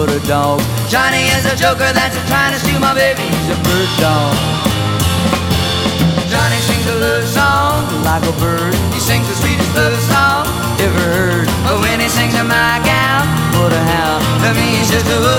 but a dog. Johnny is a joker that's trying to steal my baby. He's a bird dog. Johnny sings a love song like a bird. He sings the sweetest love song ever heard. But when he sings to my gal, what a howl. To me he's just a